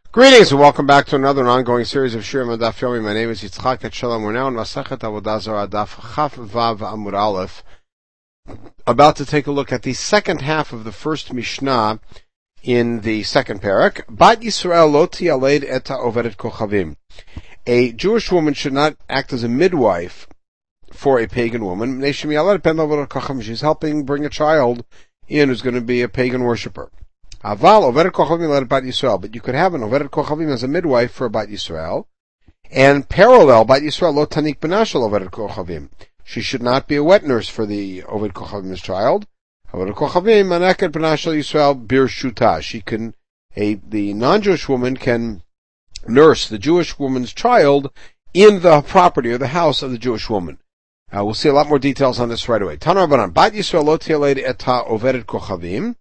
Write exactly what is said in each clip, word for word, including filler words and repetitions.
Greetings and welcome back to another ongoing series of Shirim and Daf Yomi. My name is Yitzchak Etshalom. We're now in Masachet Avodah Zarah Daf Chaf Vav Amud Aleph, about to take a look at the second half of the first Mishnah in the second parak. Bat Yisrael lo tiyaled eta ovedet kochavim. A Jewish woman should not act as a midwife for a pagan woman. She's helping bring a child in who's going to be a pagan worshipper. Aval overet kochavim let Bat Yisrael, but you could have an overet kochavim as a midwife for Bat Yisrael, and parallel Bat Yisrael lo tanik benashel overet kochavim. She should not be a wet nurse for the overet kochavim's child. Overet kochavim manaket benashel Yisrael bir shuta. She can, a the non-Jewish woman can nurse the Jewish woman's child in the property or the house of the Jewish woman. Uh, we'll see a lot more details on this right away. Tana Rabbanan, Bat Yisrael lo tialed eta overet kochavim.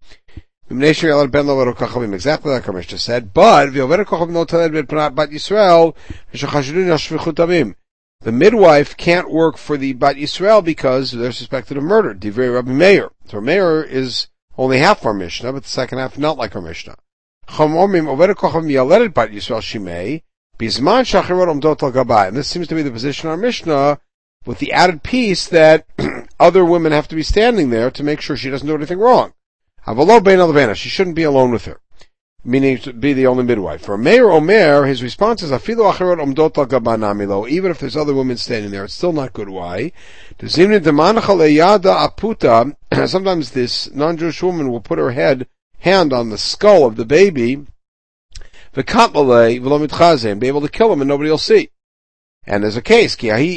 Exactly like our Mishnah said, but the midwife can't work for the Bat Yisrael because they're suspected of murder. Divrei Rabbi Meir. So Meir is only half our Mishnah, but the second half not like our Mishnah. And this seems to be the position of our Mishnah, with the added piece that other women have to be standing there to make sure she doesn't do anything wrong. She shouldn't be alone with her, meaning to be the only midwife. For Meir Omer, his response is, even if there's other women standing there, it's still not good. Why? Sometimes this non-Jewish woman will put her head, hand on the skull of the baby, and be able to kill him and nobody will see. And there's a case,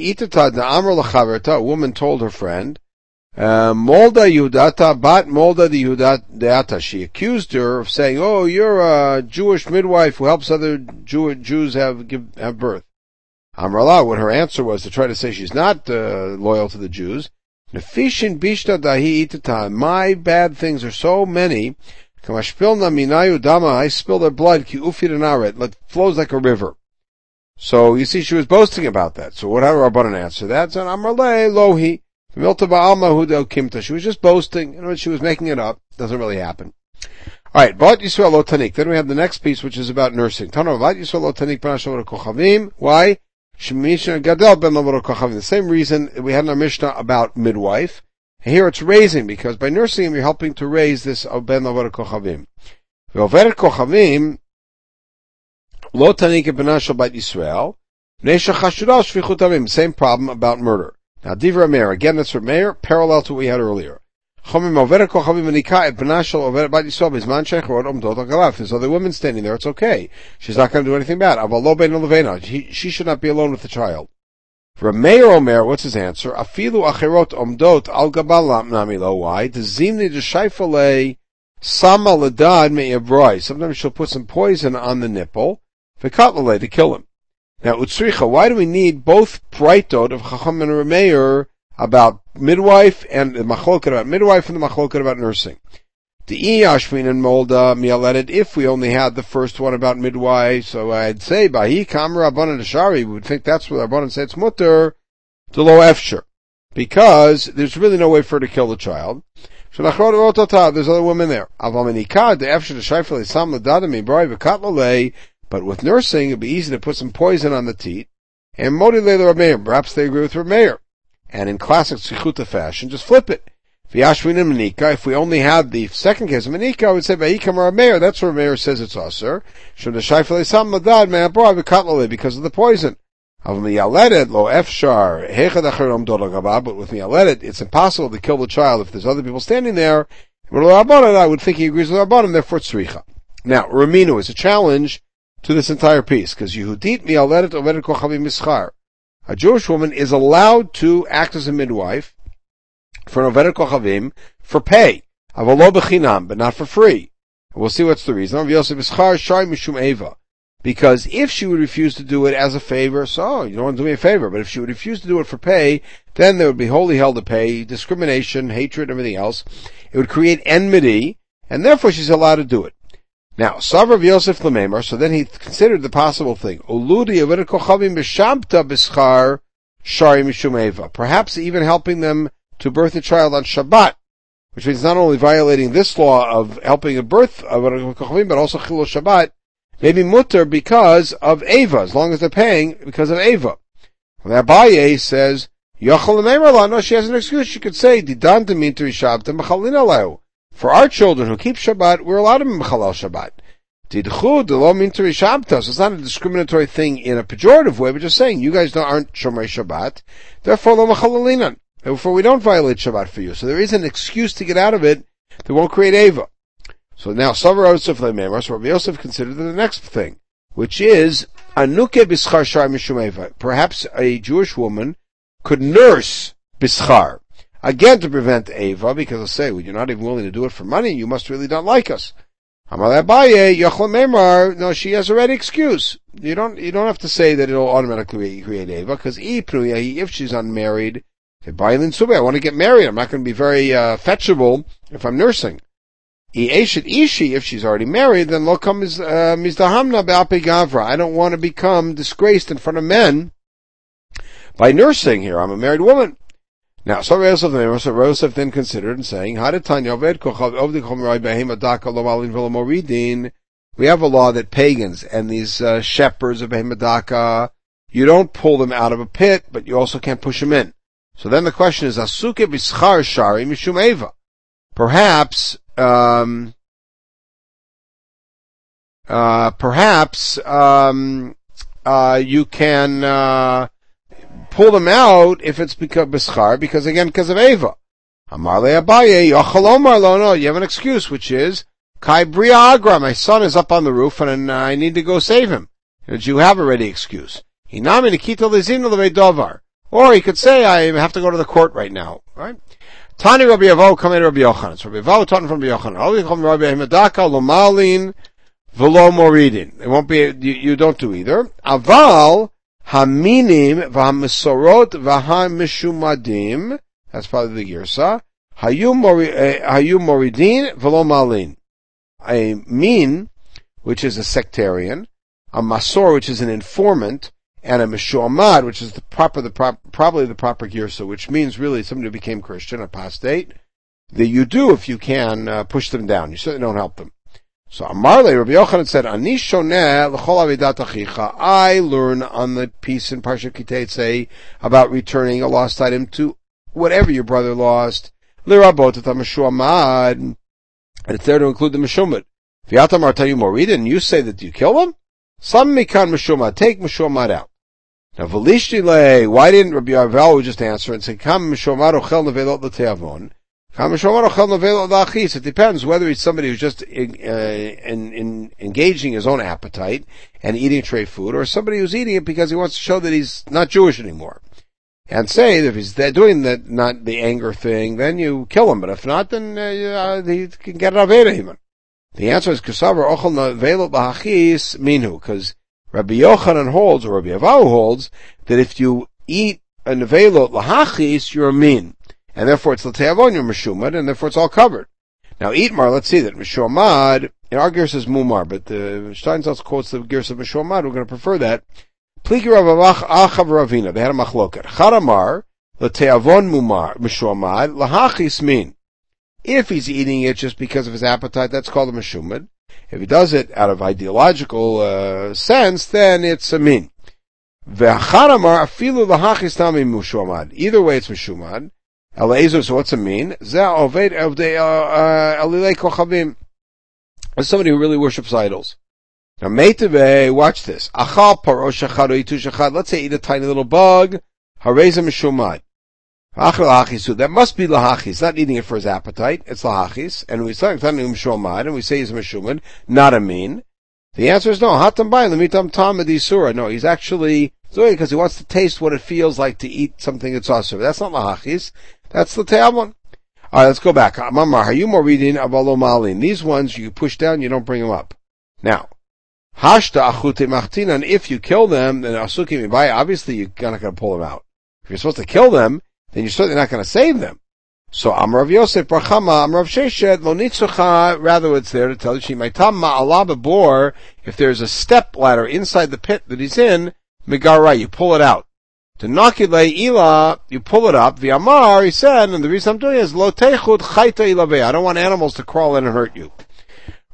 a woman told her friend, Uh, Molda Yehudata, Bat Molda the Yehudat. She accused her of saying, "Oh, you're a Jewish midwife who helps other Jew- Jews have give, have birth." Amrala, what her answer was to try to say she's not uh, loyal to the Jews. Nefishin bishta dahi itata. My bad things are so many. Kamashpilna minayu dama. I spill their blood. Ki ufiranaret. It flows like a river. So you see, she was boasting about that. So what had Rabbanan answer that? So Amrala lohi. She was just boasting, you know, she was making it up. Doesn't really happen. Alright, Bat Yisrael lo tanik. Then we have the next piece, which is about nursing. Tano, Bat Yisrael lo tanik benashel kochavim. Why? Shemisha gadel ben kochavim. The same reason we had in our Mishnah about midwife. And here it's raising, because by nursing him, you're helping to raise this ben kochavim. Ve'overet kochavim lo tanik benashel Bat Yisrael. Nesha chashudah shvichutamim. Same problem about murder. Now, Divra Meir, again, that's from Meir, parallel to what we had earlier. If there's other women standing there, it's okay. She's not going to do anything bad. She, she should not be alone with the child. For Meir Omer, what's his answer? Afilu acherot omdot al gabalam namilo. Why? Tezimni deshaifale sama ledad me'ebroi. Sometimes she'll put some poison on the nipple, v'katlale, to kill him. Now, Utsricha, why do we need both Braitot of Chacham and Rameir about midwife and the Machloket about midwife and the Machloket about nursing? The Iyashmin and Molda Mialedet, if we only had the first one about midwife, so I'd say, Bahi Kamra Rabbanan Ashari, we would think that's what Rabbanan said it's mutter, to lo efsher. Because there's really no way for her to kill the child. There's other women there. Avamenikad, the efsher, the Shaifel, Sam Ladadam, Ibrahim, Katlalei. But with nursing, it'd be easy to put some poison on the teat. And Modile the Rameir, perhaps they agree with Rameir. And in classic Tzichuta fashion, just flip it. V'yashvin and Manika, if we only had the second case of Manika, I would say, V'yikam Rameir, that's where Rameir says it's usher. Shum the Shaifele Sam Ladad, Me'abrah, V'katlale, because of the poison. Av Miyaledet, lo efshar, Hechad Acherom Dodagabah, but with Miyaledet, it's impossible to kill the child if there's other people standing there. But Rabbanan, I would think he agrees with Rabbanan, therefore it's Tzricha. Now, Raminu is a challenge to this entire piece, because Yehudit mi'aledet overet kochavim mischar. A Jewish woman is allowed to act as a midwife for an overet kochavim for pay, avalo bechinam, but not for free. And we'll see what's the reason. Because if she would refuse to do it as a favor, so you don't want to do me a favor, but if she would refuse to do it for pay, then there would be holy hell to pay, discrimination, hatred, everything else. It would create enmity, and therefore she's allowed to do it. Now, Savra of Yosef Lememar, so then he considered the possible thing. Uludi averet kochavim b'shabta b'schar shari mishum eva. Perhaps even helping them to birth a child on Shabbat, which means not only violating this law of helping a birth of averet kochavim, but also chilul Shabbat, maybe mutter because of Eva, as long as they're paying because of Eva. Well, Abaye says, Yochel Meimerla, no, she has an excuse. She could say, Didan Deminter Shabbat Mechalin Aleu. For our children who keep Shabbat, we're allowed to be Mechalal Shabbat. Didchu Delo Minter Shabbat. So it's not a discriminatory thing in a pejorative way, but just saying, you guys don't, aren't Shomer Shabbat, therefore lo Mechalalinan. Therefore we don't violate Shabbat for you. So there is an excuse to get out of it that won't create Eva. So now, Savar Yosef Le'memar, so Rabbi Yosef considered the next thing, which is, Anuke Bischar Shar Mishum Eva. Perhaps a Jewish woman could nurse Bischar. Again, to prevent Eva, because they'll say, well, you're not even willing to do it for money, you must really not like us. Amar Abaye, Yochel Memar, no, she has already excuse. You don't, you don't have to say that it'll automatically create Eva, because if she's unmarried, I want to get married, I'm not going to be very, uh, fetchable if I'm nursing. Ishi, if she's already married, then lo kam mizdahamna be'ape gavra. I don't want to become disgraced in front of men by nursing here. I'm a married woman. Now, so Yosef then considered and saying, we have a law that pagans and these uh, shepherds of Behemadaka, you don't pull them out of a pit, but you also can't push them in. So then the question is, Asuke b'schar shari mishum eva. Perhaps, um, uh, perhaps, um, uh, you can, uh, pull them out if it's because b'schar, because again, because of Eva. Amar le Abaye, yochel omar lo, no, you have an excuse, which is, kai bria agra, my son is up on the roof and uh, I need to go save him. You have already excuse. Hinami nikita lezino levedovar. Or he could say, I have to go to the court right now. Right? Tani Rabbi Yavo, come in Rabbi Yochanan. So Rabbi Yavo taught from Rabbi Yochanan. All you come Rabbi Himadaka, lo malin, velo moridin. It won't be, you, you don't do either. Aval, haminim, v'hamisorot, v'hamishumadim. That's probably the girsa. Hayu moridin, velo malin. A min, which is a sectarian, a masor, which is an informant, and a Meshuamad, which is the proper, the prop, probably the proper girsa, which means really somebody who became Christian, apostate, that you do, if you can, uh, push them down. You certainly don't help them. So Amarle, Rabbi Yochanan said, Ani shoneh l'chol avidat achicha. I learn on the piece in Parshat Kiteitzei about returning a lost item to whatever your brother lost. L'rabot et ha-Meshuamad. And it's there to include the Meshumad. V'yatam artayu morida, and you say that you kill them? Some mikan Meshumad. Take Meshumad out. Now, Velishtile, why didn't Rabbi Arvel just answer and say, Kam Meshomar ochel nevelot l'teavon? Kam Meshomar ochel nevelot l'achis? It depends whether he's somebody who's just in, uh, in, in engaging his own appetite and eating tray food, or somebody who's eating it because he wants to show that he's not Jewish anymore. And say that if he's doing that, not the anger thing, then you kill him. But if not, then uh, he can get Aveda even. The answer is Kasavar ochel nevelot l'achis minhu, because Rabbi Yochanan holds, or Rabbi Avahu holds, that if you eat a nevelot lahachis, you're a min. And therefore it's l'teavon, you're meshumad, and therefore it's all covered. Now, Itmar, let's see that Meshomad, in our gersa is Mumar, but the Steinsaltz quotes the gersa of Meshomad, we're going to prefer that. Pliki Rav Achav Ravina, they had a machloket. Charamar, l'teavon Mumar, Meshomad, lahachis min. If he's eating it just because of his appetite, that's called a meshumad. If he does it out of ideological uh, sense, then it's a min. Ve'acharamar afilu lahachis tami mushomad. Either way, it's meshumad. Elazar, so what's a min? Ze oved evdei alilei kochavim. As somebody who really worships idols. Now, meiteve, watch this. Achal paro shachad o itu shachad. Let's say eat a tiny little bug. Hareza meshumad. That must be lahachis, not eating it for his appetite. It's lahachis, and we say and we say he's a meshumad, not a min. The answer is no. Hatam bay lemitam tam edisura. No, he's actually doing it because he wants to taste what it feels like to eat something that's asur. That's not lahachis. That's the te'amon. All right, let's go back. Mamar, are you more reading avalo malin? These ones you push down, you don't bring them up. Now, hashta achute machtina, and if you kill them, then asukim ibay. Obviously, you're not going to pull them out. If you're supposed to kill them, then you're certainly not going to save them. So, Amar Rav Yosef, Barchama, Amar Rav Sheshet, Lo Nitzucha, rather it's there to tell you, Shimaitam Ma'alab bor, if there's a step ladder inside the pit that he's in, Megara, you pull it out. To Nakile Ila, you pull it up. V'Amar, he said, and the reason I'm doing it is, Lo Techut Chayta Ilave, I don't want animals to crawl in and hurt you.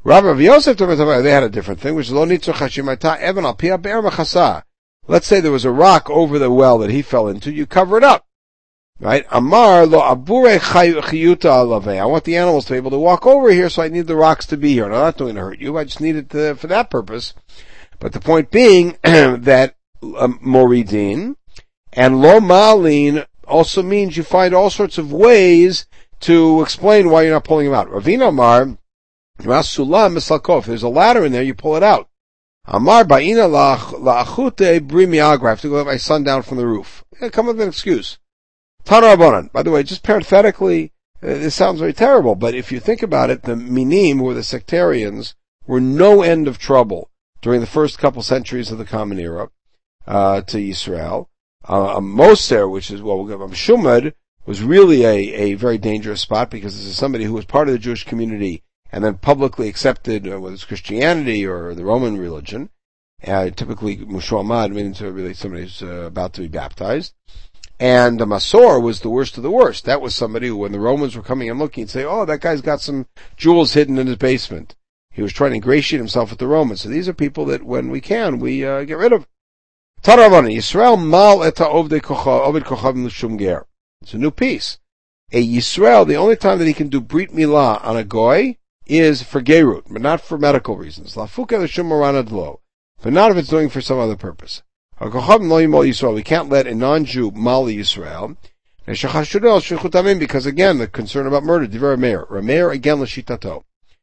Rabbi Rav Yosef, they had a different thing, which is lo nitzur chashimata evan al pia be'er mechasa. Let's say there was a rock over the well that he fell into, you cover it up. Right? Amar lo abure chayuta alave. I want the animals to be able to walk over here, so I need the rocks to be here. And I'm not doing to hurt you, I just need it to, for that purpose. But the point being that um, moridin and lo malin also means you find all sorts of ways to explain why you're not pulling them out. Ravina Amar, if there's a ladder in there, you pull it out. Amar ba'ina la'achute brimiagra. I have to go let my son down from the roof. Yeah, come up with an excuse. Tana Rabbanan. By the way, just parenthetically, uh, this sounds very terrible, but if you think about it, the minim, who were the sectarians, were no end of trouble during the first couple centuries of the Common Era uh, to Yisrael. Uh, a Moser, which is, well, we'll give him Shumad, was really a, a very dangerous spot because this is somebody who was part of the Jewish community and then publicly accepted, uh, whether it's Christianity or the Roman religion, uh, typically Mushamad, meaning really somebody who's uh, about to be baptized. And the Masor was the worst of the worst. That was somebody who, when the Romans were coming and looking, say, oh, that guy's got some jewels hidden in his basement. He was trying to ingratiate himself with the Romans. So these are people that, when we can, we uh, get rid of. Taravana, Yisrael mal eta oved kochavim l'shum ger. It's a new piece. A Yisrael, the only time that he can do Brit Milah on a goy is for Gerut, but not for medical reasons. Lafuke l'shum maranad lo. But not if it's doing for some other purpose. We can't let a non-Jew mali Yisrael. Because again, the concern about murder, Divrei Rameir. Rameir again l'shitato.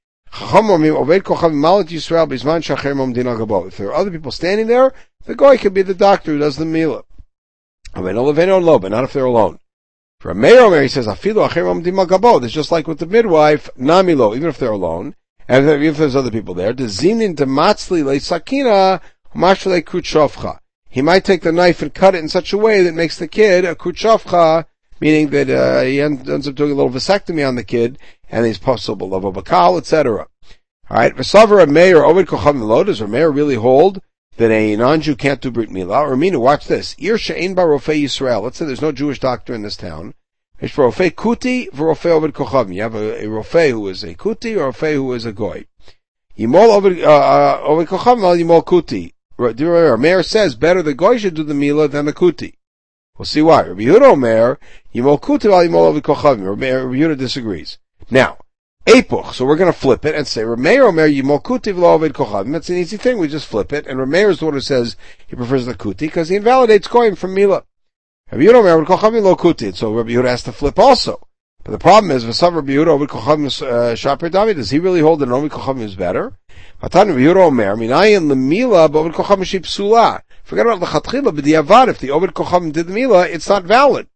If there are other people standing there, the guy could be the doctor who does the milah. But not if they're alone. For Rameir, he says, it's just like with the midwife, namilo, even if they're alone, and if there's other people there, he might take the knife and cut it in such a way that makes the kid a kuchavcha, meaning that uh, he ends up doing a little vasectomy on the kid, and he's possible of a bakal, et cetera. Alright, V'savar Rameir, Ovid Kochav Milo, does Rameir really hold that a non-Jew can't do Brit Milah? Or Mina, watch this. Ir she'ein ba rofei Yisrael. Let's say there's no Jewish doctor in this town. It's for rofei kuti, v'rofei Ovid Kochav. You have a, a rofei who is a kuti, or a rofei who is a goy. Yimol Ovid Kochav, Yimol kuti. Rameir says better the goy should do the milah than the kuti. We'll see why. Rabbi Yehuda Omer, Yimol kuti al Yimol Ovid Kochavim. Rabbi Yehuda disagrees. Now, Epuch, so we're going to flip it and say Rameir Omer Yimol kuti v'lo Ovid Kochavim. That's an easy thing. We just flip it, and Rameir is the one who says he prefers the kuti because he invalidates goyim from milah. Rabbi Yehuda Omer Ovid Kochavim lo kuti. So Rabbi Yehuda has to flip also. But the problem is, V'sav Rabbi Yehuda Ovid Kochavim shaper dami. Does he really hold that Ovid Kochavim is better? Forget about the chatchila, but the avad, if the Ovid Kochavim did the milah, it's not valid.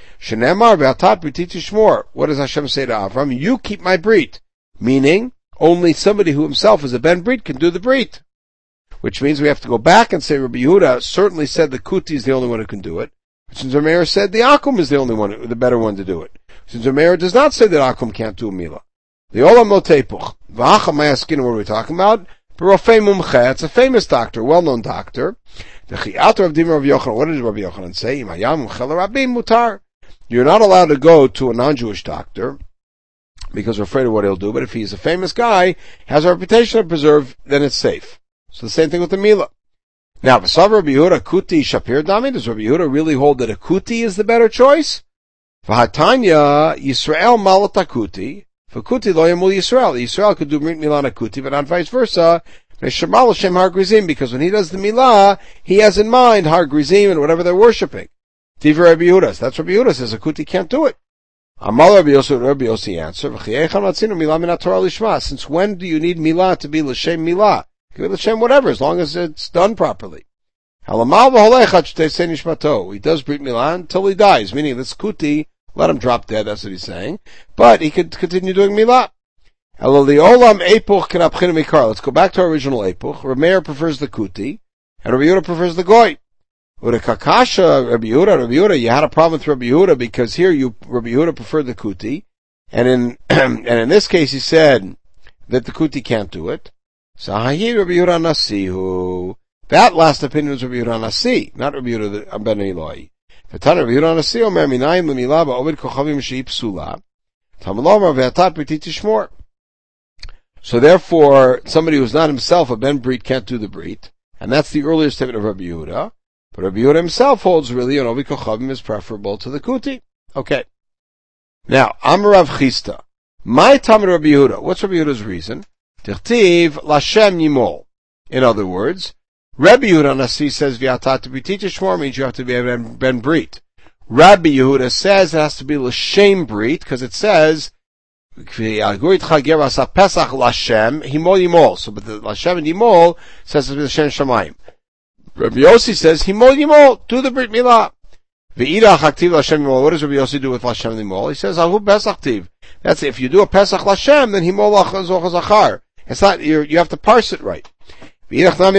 What does Hashem say to Avram? You keep my brit. Meaning, only somebody who himself is a ben brit can do the brit. Which means we have to go back and say Rabbi Yehuda certainly said the kuti is the only one who can do it. Since Rameir said the akum is the only one, the better one to do it. Since Rameir does not say that akum can't do a milah. The olam lo tepuch. V'acha mayaskin, what are we talking about? Rofei mumche, it's a famous doctor, well-known doctor. The chiator of Dimar Rabbi Yochanan, what did Rabbi Yochanan say? Imayam mumche l'rabim mutar. You're not allowed to go to a non-Jewish doctor because we're afraid of what he'll do, but if he's a famous guy, has a reputation to preserve, then it's safe. So the same thing with the milah. Now, v'sav Rabbi Yehuda kuti shapir dami, does Rabbi Yehuda really hold that a kuti is the better choice? V'hatanya Yisrael malat kuti. For kuti lo yamul Yisrael. Yisrael could do Brit Milah on a kuti, but not vice versa. Neshamal Hashem har grizim, because when he does the milah, he has in mind har grizim and whatever they're worshipping. Divrei Rabbi Yehuda. That's Rabbi Yehuda says a kuti can't do it. Amal Rabbi Yossi, Rabbi Yossi answer, since when do you need milah to be l'shem milah? Give it l'shem whatever, as long as it's done properly. He does Brit Milah until he dies, meaning this kuti, let him drop dead, that's what he's saying. But he could continue doing milah. Let's go back to our original epuch. Rameir prefers the kuti, and Rabbi Yehuda prefers the goy. Urekakasha, Rabbi Yehuda, Rabbi Yehuda, you had a problem with Rabbi Yehuda because here you, Rabbi Yehuda preferred the kuti, and in, and in this case he said that the kuti can't do it. Sahahi Rabbi Yehuda Nasihu. That last opinion was Rabbi Yehuda Nasi, not Rabbi Yehuda ben Eloi. So Rabbi Yehuda So therefore, somebody who's not himself a ben brit can't do the brit, and that's the earlier statement of Rabbi Yehuda. But Rabbi Yehuda himself holds really an obi kochavim is preferable to the kuti. Okay. Now, Amar Rav Chisda. My Talmud Rabbi Yehuda. What's Rabbi Yehuda's reason? Tichtiv Lashem Yimol. In other words, Rabbi Yehuda Nasi says V'atat B'rit Shmor means you have to be a ben brit. Rabbi Yehuda says it has to be L'Shem Brit, because it says, Pesach Lashem, Himol Yimol. So, but the Lashem and Yimol says it's L'Shem Shamayim. Rabbi Yossi says, Himol Yimol, do the Brit Milah. V'idach Aktiv Lashem Yimol. What does Rabbi Yossi do with Lashem and Yimol? He says, Ahu Pesach Tiv. That's, if you do a Pesach Lashem, then Himol Zachar. It's not, you you have to parse it right. What does Rabbi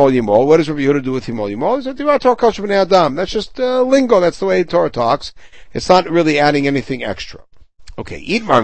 Yehuda do with Himol Yimol? He said, that's just uh, lingo. That's the way Torah talks. It's not really adding anything extra. Okay. How do we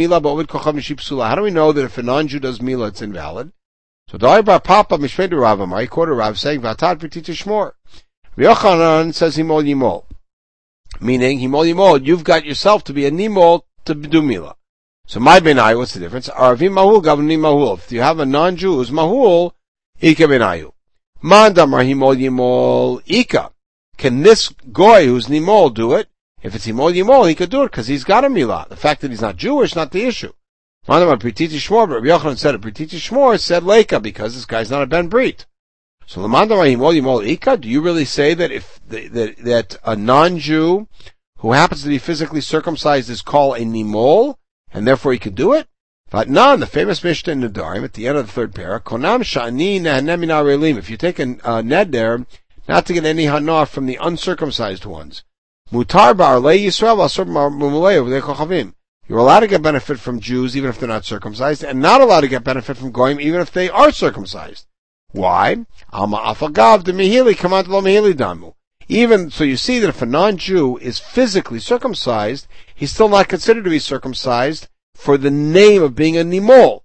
know that if a non-Jew does Milah, it's invalid? So, Papa Mishved Rav Amar, he quoted Rav saying, Vatat B'rit Shmor. Yochanan says Himol Yimol. Meaning, Himol Yimol, you've got yourself to be a Nimol to do Milah. So, my Benai, what's the difference? Aravim Mahul, Gavni Mahul. If you have a non-Jew who's Mahul, Ika benayu. Mandamar himol yimol Ika. Can this goy who's nimol do it? If it's himol yimol, he could do it because he's got a milah. The fact that he's not Jewish, not the issue. Mandamar B'rit Shmor, but Rabbi Yochanan said it. B'rit Shmor said Leika because this guy's not a ben brit. So the mandamar himol yimol Ika. Do you really say that if the, that that a non-Jew who happens to be physically circumcised is called a nimol, and therefore he could do it? But none, the famous Mishnah in Nedarim, at the end of the third parak, Konam sha'ani nehanem min ha'arelim. If you take a uh, ned there, not to get any hanah from the uncircumcised ones. Mutar ba'arlei Yisrael asur b'mulei over kochavim. You're allowed to get benefit from Jews even if they're not circumcised, and not allowed to get benefit from goyim even if they are circumcised. Why? Alma afagav de mihili kamad lo mihili damu. Even, so you see that if a non-Jew is physically circumcised, he's still not considered to be circumcised for the name of being a nimol.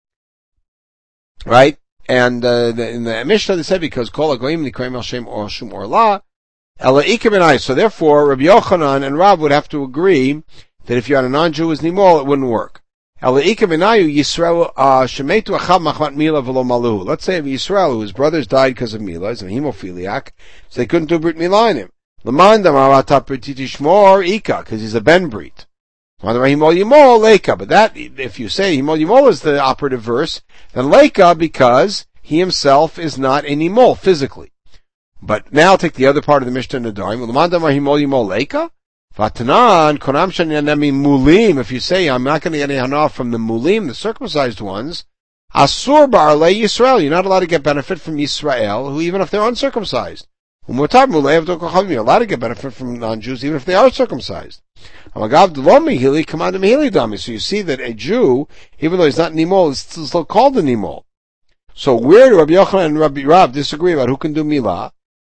Right? And, uh, the, in the Mishnah they said, because kol hagoyim nikreim al shem or shum or la, ela ika benai. So therefore, Rabbi Yochanan and Rav would have to agree that if you had a non-Jew as nimol, it wouldn't work. Ela ika benayu Yisrael, uh, shemetu achab machmat mila v'lo maluhu. Let's say of Yisrael, whose brothers died because of mila, he's a hemophiliac, so they couldn't do brit milah in him. L'man damar atat brit shmor ika, because he's a ben brit. But that, if you say Himol Yimol is the operative verse, then Leika because he himself is not a Nimol physically. But now take the other part of the Mishnah Nedarim. Himol Yimol Leika? Vatanan Konam Shanyanemi Mulim. If you say I'm not going to get any hanah from the Mulim, the circumcised ones, Asur Ba'arlei Yisrael. You're not allowed to get benefit from Yisrael, who even if they're uncircumcised. You're allowed to get benefit from non-Jews even if they are circumcised. So you see that a Jew, even though he's not Nimol, is still called a Nimol. So where do Rabbi Yochanan and Rabbi Rav disagree about who can do Milah?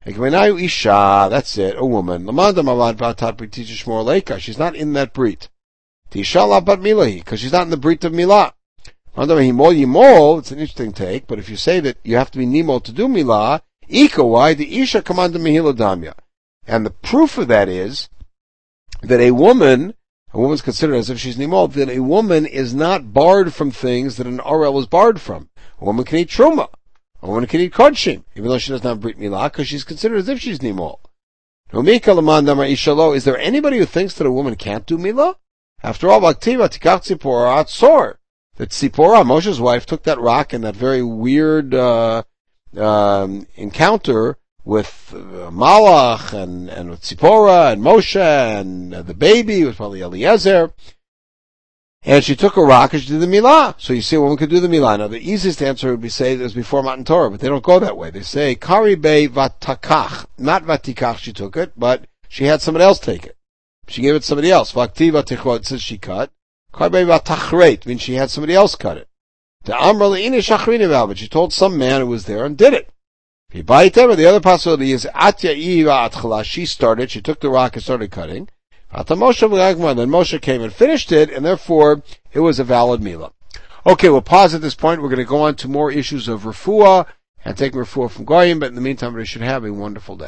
That's it, a woman. She's not in that brit. Because she's not in the brit of Milah. It's an interesting take, but if you say that you have to be Nimol to do Milah, Ika, why? The Isha command Mehila Damya. And the proof of that is that a woman, a woman's considered as if she's Nimol, that a woman is not barred from things that an Orel is barred from. A woman can eat Truma. A woman can eat Kodshim, even though she doesn't have Brit Milah, because she's considered as if she's Nimol. Is there anybody who thinks that a woman can't do Milah? After all, Baktiva Tikach Tzipora Atzor. That Tzipora, Moshe's wife, took that rock in that very weird, uh, um, encounter with uh, Malach and, and with Tzipora and Moshe and uh, the baby was probably Eliezer. And she took a rock and she did the Milah. So you see a woman could do the Milah. Now the easiest answer would be say it was before Matan Torah, but they don't go that way. They say, Kari Be Vatakach. Not Vatikach she took it, but she had somebody else take it. She gave it to somebody else. Vakti Vatichot says she cut. Kari Be Vatachreit means she had somebody else cut it. The Amra Le'ine Shachrini Val, she told some man who was there and did it. The other possibility is Atya Iva Atchala. She started, she took the rock and started cutting. Then Moshe came and finished it, and therefore it was a valid Milah. Okay, we'll pause at this point. We're going to go on to more issues of refuah and take refuah from Goyim, but in the meantime, we should have a wonderful day.